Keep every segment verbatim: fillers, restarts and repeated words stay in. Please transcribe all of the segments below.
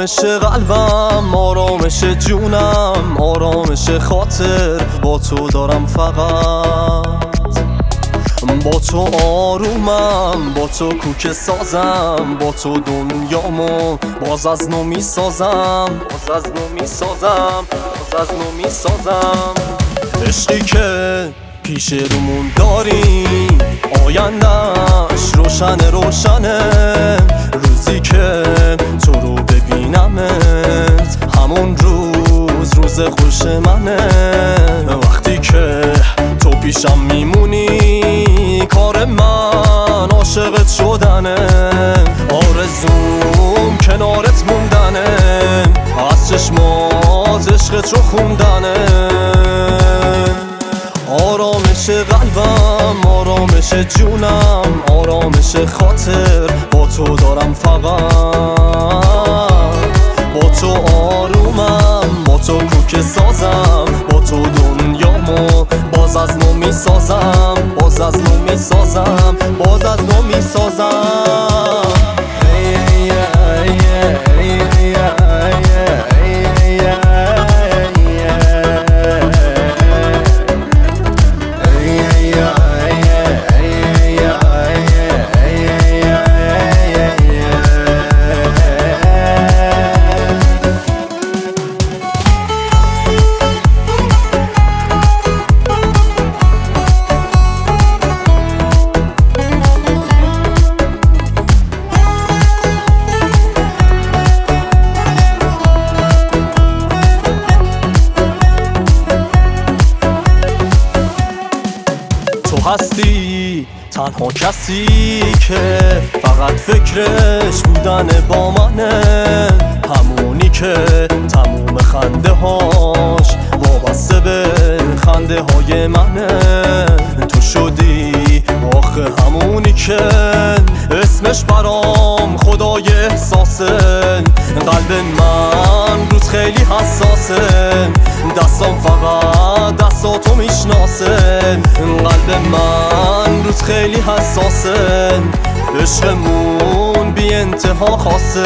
آرامش قلبم، آرامش جونم، آرامش خاطر با تو دارم فقط. با تو آرومم، با تو کوک سازم، با تو دنیامو باز از نو می سازم، باز از نو می سازم، باز از نو می سازم. عشقی که پیش رومون داریم آینده‌اش روشن روشنه، روزی که تو رو ببینمت همون روز روز خوش منه. وقتی که تو پیشم میمونی کار من عاشقت شدنه، آرزوم کنارت موندنه، از چشمات عشقت رو خوندنه. آرامش قلبم، آرامش جونم، آرامش خاطر با تو دارم فقط. با تو آرومم، با تو کوک سازم، با تو دنیامو باز از نو می سازم، باز از نو می سازم، باز از نو می سازم. تو هستی تنها کسی که فقط فکرش بودن با منه، همونی که تموم خنده هاش وابسته به خنده های منه. تو شدی آخه همونی که اسمش برام خدای احساسه، قلب من روز خیلی حساسه، دستام فقط دستاتو میشناسه، قلب من روز خیلی حساسه، عشقمون بی انتها خاصه.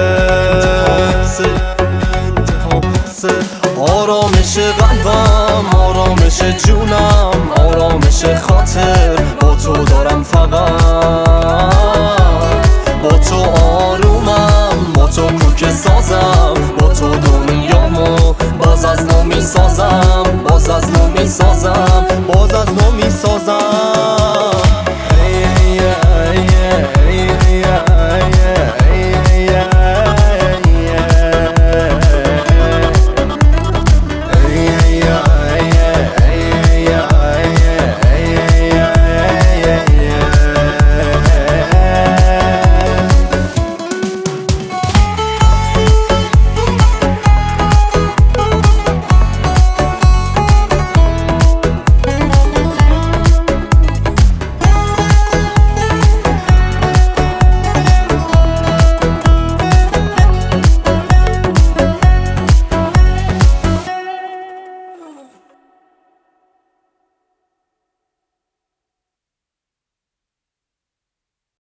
آرامش قلبم، آرامش جونم، آرامش خاطر با تو دارم فقط. با تو آرومم، با تو کوک سازم، با تو دنیامو باز از نو می سازم، باز از نو می سازم.